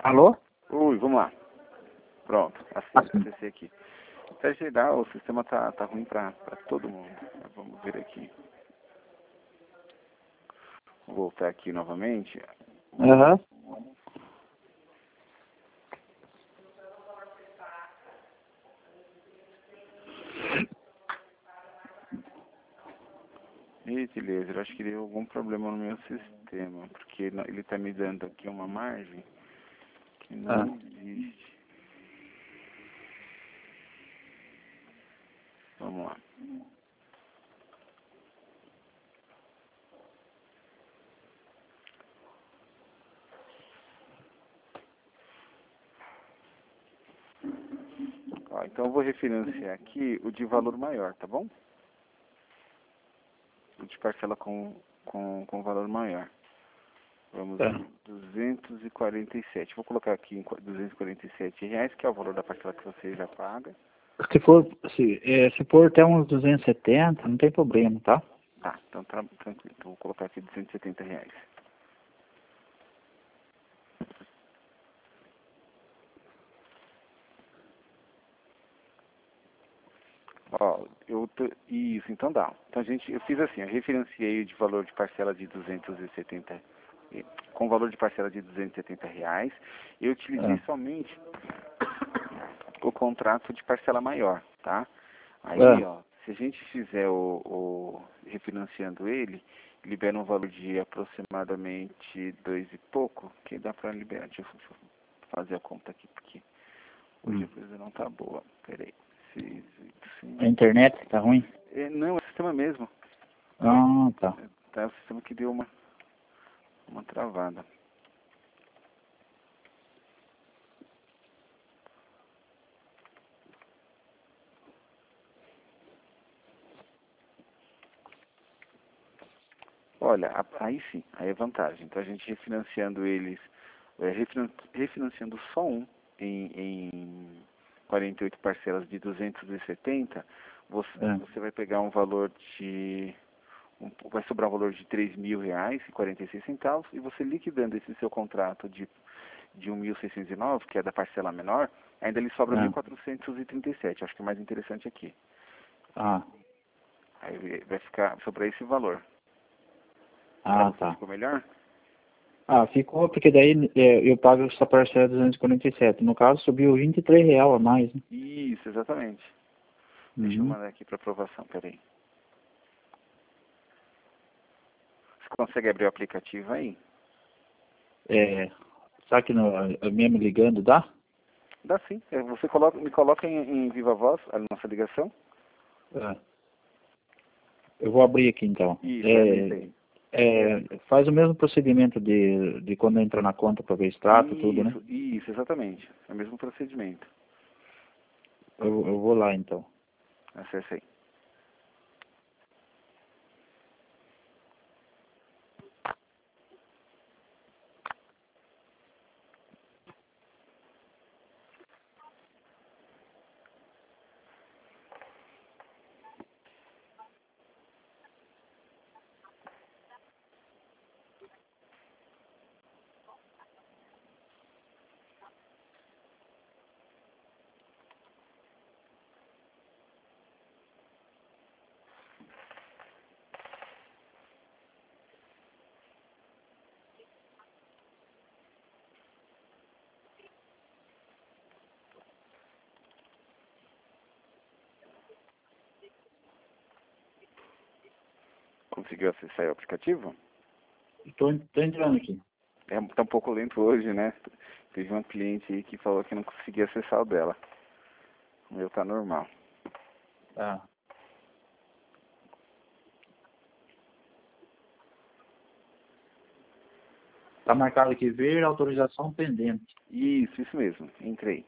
Alô? Ui, vamos lá. Pronto, acessei aqui. Até geral, o sistema tá ruim pra todo mundo. Vamos ver aqui. Vou voltar aqui novamente. Aham. E beleza, eu acho que deu algum problema no meu sistema, porque ele está me dando aqui uma margem que não existe. Vamos lá. Ó, então eu vou refinanciar aqui o de valor maior, tá bom? O de parcela com valor maior. Vamos Tá. em 247. Vou colocar aqui em R$ 247, que é o valor da parcela que você já paga. Se for até uns 270, não tem problema, tá? Tá, então tranquilo. Então vou colocar aqui R$ 270. Ó, isso, então dá. Então eu fiz assim, eu refinanciei de valor de parcela de 270, com valor de parcela de R$ 270, eu utilizei somente o contrato de parcela maior, tá? Aí, ó, se a gente fizer refinanciando ele, libera um valor de aproximadamente 2 e pouco, que dá pra liberar. Deixa eu fazer a conta aqui, porque hoje a coisa não tá boa. Peraí. 6, 8, 5. A internet tá ruim? Não, é o sistema mesmo. Ah, tá. Tá, o sistema que deu uma travada. Olha, aí sim, aí é vantagem. Então a gente refinanciando eles, refinanciando só um em 48 parcelas de 270, você vai pegar um valor vai sobrar um valor de R$ 3.000,46, e você liquidando esse seu contrato de 1.609, que é da parcela menor, ainda lhe sobra 1.437. Acho que é mais interessante aqui. Ah, Aí vai ficar sobre esse valor. tá. Ficou melhor? Ah, ficou, porque daí eu pago essa parcela de 247. No caso, subiu R$ 23 a mais, né? Isso, exatamente. Deixa eu mandar aqui para aprovação, peraí. Você consegue abrir o aplicativo aí? Sabe que mesmo ligando dá? Dá sim. Você me coloca em viva voz a nossa ligação. Eu vou abrir aqui então. Isso, abre aí. Faz o mesmo procedimento de quando entra na conta para ver extrato, tudo, né? Isso, exatamente. É o mesmo procedimento. Eu vou lá então. Acesse aí. Conseguiu acessar o aplicativo? Estou entrando aqui. Tá um pouco lento hoje, né? Teve uma cliente aí que falou que não conseguia acessar o dela. O meu tá normal. Tá marcado aqui, ver autorização pendente. Isso mesmo. Entrei.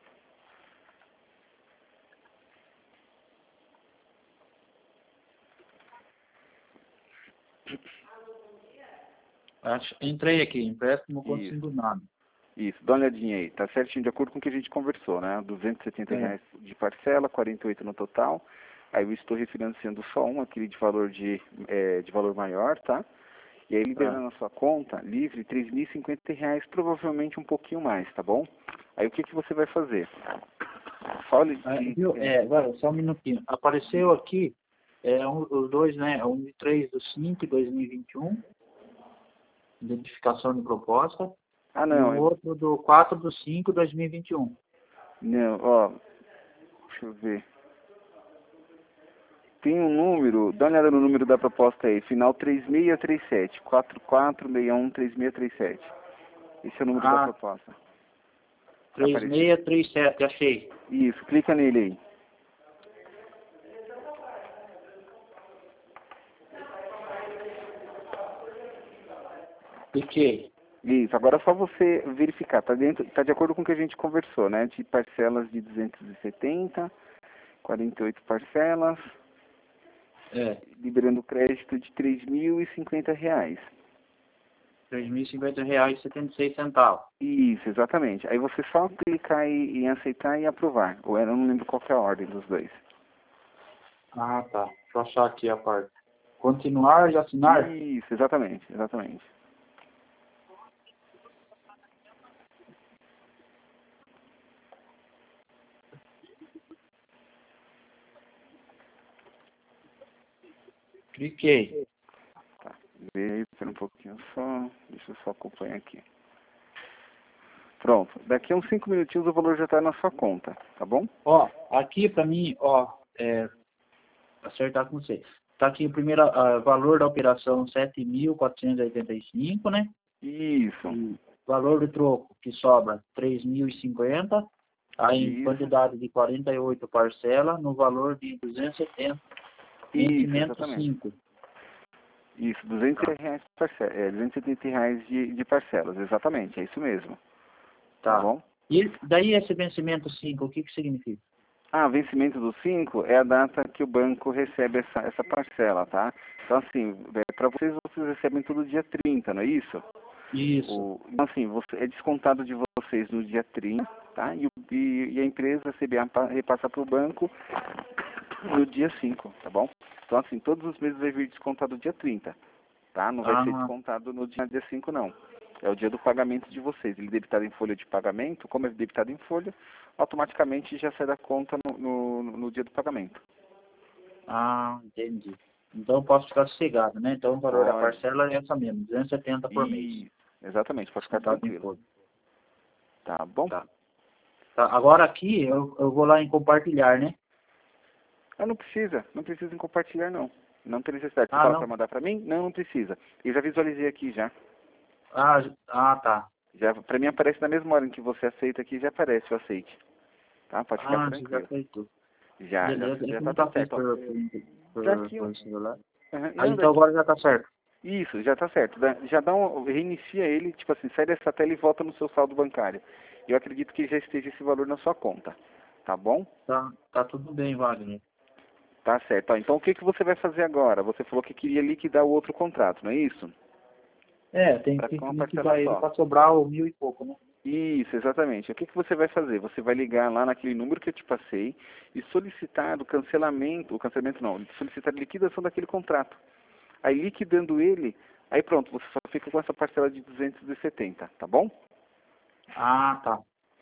Entrei aqui, empréstimo consignado. Isso, dá uma olhadinha aí. Tá certinho, de acordo com o que a gente conversou, né? R$ 270 de parcela, 48 no total. Aí eu estou refinanciando só um, aquele de valor maior, tá? E aí liberando a sua conta livre R$ 3.050, provavelmente um pouquinho mais, tá bom? Aí o que você vai fazer? Fale Viu? Agora, só um minutinho. Apareceu aqui os dois, né? Um de 3/5/2021, identificação de proposta, Ah, e o não. outro do 4/5/2021. Não, ó. Deixa eu ver. Tem um número, dá uma olhada no número da proposta aí, final 3637, 44613637. Esse é o número da proposta. 3637, achei. Isso, clica nele aí. Cliquei. Isso, agora é só você verificar, tá de acordo com o que a gente conversou, né? De parcelas de 270, 48 parcelas, liberando crédito de R$ 3.050. R$ 3.050,76. Isso, exatamente. Aí você só clicar em aceitar e aprovar. Ou eu não lembro qual que é a ordem dos dois. Ah, tá. Deixa eu achar aqui a parte. Continuar e assinar? Isso, exatamente, exatamente. Cliquei. Tá, espera um pouquinho só. Deixa eu só acompanhar aqui. Pronto, daqui a uns 5 minutinhos o valor já está na sua conta, tá bom? Ó, aqui pra mim, acertar com você. Tá aqui o primeiro valor da operação 7.485, né? Isso. E valor do troco que sobra 3.050. Aí em Isso. quantidade de 48 parcelas no valor de 270. Isso, Vencimento exatamente. 5. Isso, R$ 270 R$ 270 de parcelas, exatamente, é isso mesmo. Tá bom? E daí esse vencimento 5, o que significa? Ah, vencimento do 5 é a data que o banco recebe essa parcela, tá? Então, assim, para vocês recebem todo dia 30, não é isso? Isso. Então, assim, é descontado de vocês no dia 30, tá? E a empresa CBA repassa para o banco no dia 5, tá bom? Então, assim, todos os meses vai vir descontado dia 30, tá? Não vai ser descontado no dia 5, não. É o dia do pagamento de vocês. Ele é debitado em folha de pagamento, como é debitado em folha, automaticamente já sai da conta no dia do pagamento. Ah, entendi. Então eu posso ficar sossegado, né? Então o valor da parcela é essa mesmo, 270 por mês. Exatamente, pode ficar tranquilo. Tá bom? Tá. Agora aqui eu vou lá em compartilhar, né? Não precisa em compartilhar não. Não tem necessidade. Você não? para mandar para mim? Não precisa. Eu já visualizei aqui já. Tá. Já, para mim aparece na mesma hora em que você aceita aqui, já aparece o aceite. Tá? Pode ficar tranquilo. Já aceitou. Já Beleza, tá tudo certo. Por celular. Aí, então agora já tá certo. Isso, já tá certo. Reinicia ele, tipo assim, sai dessa tela e volta no seu saldo bancário. Eu acredito que já esteja esse valor na sua conta. Tá bom? Tá tudo bem, Wagner. Tá certo. Ó, então o que você vai fazer agora? Você falou que queria liquidar o outro contrato, não é isso? Tem que liquidar ele para sobrar o 1.000 e pouco, né? Isso, exatamente. O que você vai fazer? Você vai ligar lá naquele número que eu te passei e solicitar solicitar a liquidação daquele contrato. Aí liquidando ele, aí pronto, você só fica com essa parcela de 270, tá bom? Tá.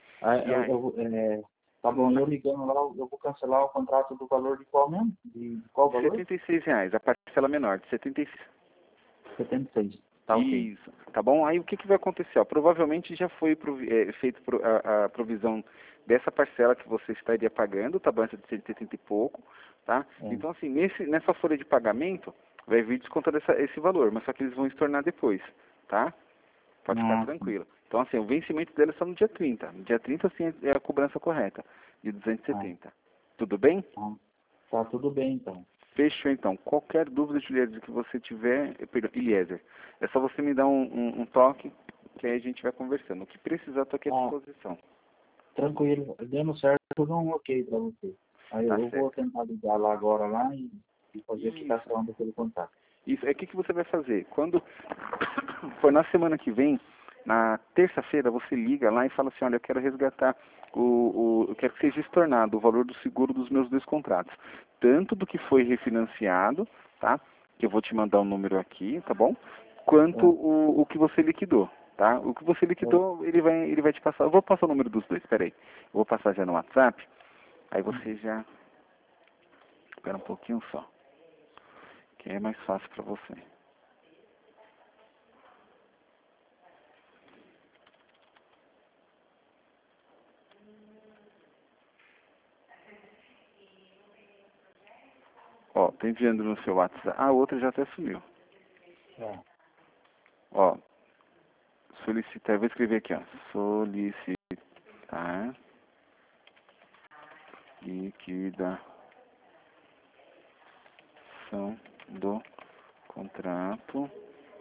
Tá bom, eu ligando lá, eu vou cancelar o contrato do valor de qual mesmo? De qual valor? R$76, a parcela menor, de 76. 76. Tá, ok. Isso, tá bom? Aí o que vai acontecer? Ó, provavelmente já foi feito a provisão dessa parcela que você estaria pagando, tá bom? Essa de 170 e pouco, tá? Então, assim, nessa folha de pagamento, vai vir descontado esse valor, mas só que eles vão estornar depois, tá? Pode ficar tranquilo. Então, assim, o vencimento dela é só no dia 30. No dia 30, sim, é a cobrança correta, de 270. Tudo bem? Tá tudo bem, então. Fechou, então. Qualquer dúvida, Juliette, que você tiver, Eliezer, é só você me dar um toque, que aí a gente vai conversando. O que precisar, estou aqui à disposição. Tranquilo. Dando certo, tudo ok para você. Aí eu vou tentar ligar lá agora e fazer a quitação daquele contato. Isso. O que você vai fazer? Quando for na semana que vem, na terça-feira, você liga lá e fala assim, olha, eu quero resgatar eu quero que seja estornado o valor do seguro dos meus 2 contratos. Tanto do que foi refinanciado, tá? Que eu vou te mandar o número aqui, tá bom? quanto o que você liquidou, tá? O que você liquidou, ele vai te passar. Eu vou passar o número dos dois, peraí. Eu vou passar já no WhatsApp, aí você já... Espera um pouquinho só, que é mais fácil para você. Ó, tô enviando no seu WhatsApp. Ah, a outra já até sumiu. Ó, solicitar, eu vou escrever aqui, ó. Solicitar liquidação do contrato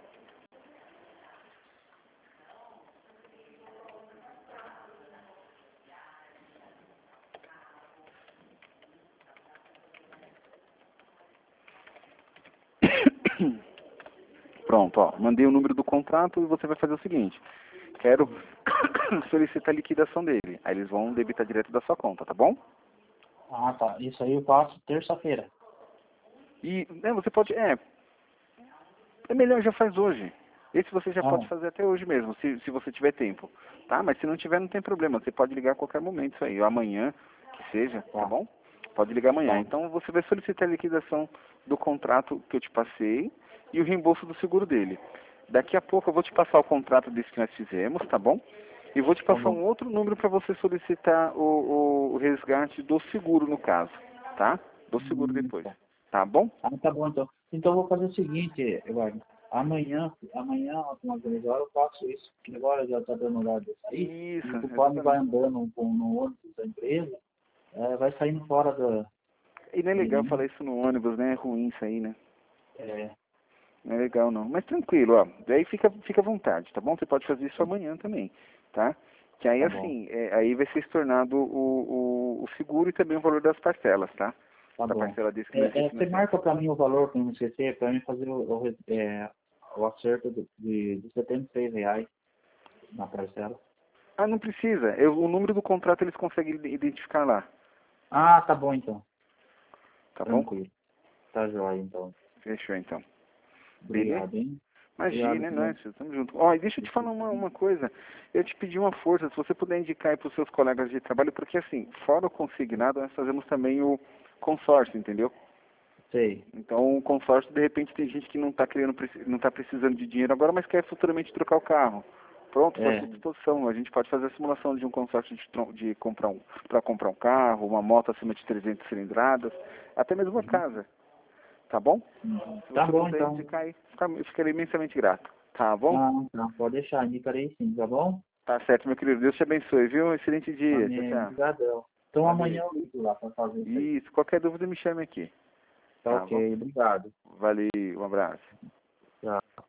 Pronto, ó, mandei o número do contrato e você vai fazer o seguinte. Quero solicitar a liquidação dele. Aí eles vão debitar direto da sua conta, tá bom? Ah, tá. Isso aí eu faço terça-feira. E você pode, é melhor, já faz hoje. Esse você já pode fazer até hoje mesmo, se você tiver tempo. Tá? Mas se não tiver, não tem problema. Você pode ligar a qualquer momento isso aí, ou amanhã, que seja, tá bom? Pode ligar amanhã. Então você vai solicitar a liquidação do contrato que eu te passei e o reembolso do seguro dele. Daqui a pouco eu vou te passar o contrato desse que nós fizemos, tá bom? E vou te passar um outro número para você solicitar o resgate do seguro, no caso, tá? Do seguro depois. Tá bom? Ah, tá bom, então. Então eu vou fazer o seguinte, Eduardo. Amanhã, umas 10 horas, eu faço isso, porque agora já está dando horário de sair. Isso, E conforme vai andando no ônibus da empresa, vai saindo fora da... E não é legal falar isso no ônibus, né? É ruim isso aí, né? Não é legal não. Mas tranquilo, ó. Daí fica à vontade, tá bom? Você pode fazer isso amanhã também, tá? Que aí assim, aí vai ser estornado o seguro e também o valor das parcelas, tá? Tá da bom. parcela desse que Você marca para mim o valor, para não esquecer, para mim fazer o acerto de R$ 76 na parcela. Ah, não precisa. O número do contrato eles conseguem identificar lá. Ah, tá bom então. Tá bom? Tranquilo. Tá jóia então. Fechou então. Beleza? Obrigado, hein? Imagina, é nóis, tamo junto. Ó, e deixa eu te falar uma coisa. Eu te pedi uma força, se você puder indicar aí pros seus colegas de trabalho, porque assim, fora o consignado, nós fazemos também o consórcio, entendeu? Sei. Então, o consórcio, de repente, tem gente que não está precisando de dinheiro agora, mas quer futuramente trocar o carro. Pronto, estou à sua disposição. A gente pode fazer a simulação de um consórcio de para comprar um carro, uma moto acima de 300 cilindradas, até mesmo uma casa. Tá bom? Se Tá você bom puder então. indicar aí, eu ficaria imensamente grato. Tá bom? Ah, tá. Pode deixar, indicarei sim, tá bom? Tá certo, meu querido. Deus te abençoe, viu? Excelente dia. Tchau, Amém. tchau. Obrigadão. Então Valeu. amanhã eu ligo lá para fazer isso aí. Isso, qualquer dúvida me chame aqui. Tá Tá bom? ok, obrigado. Valeu, um abraço. Tchau.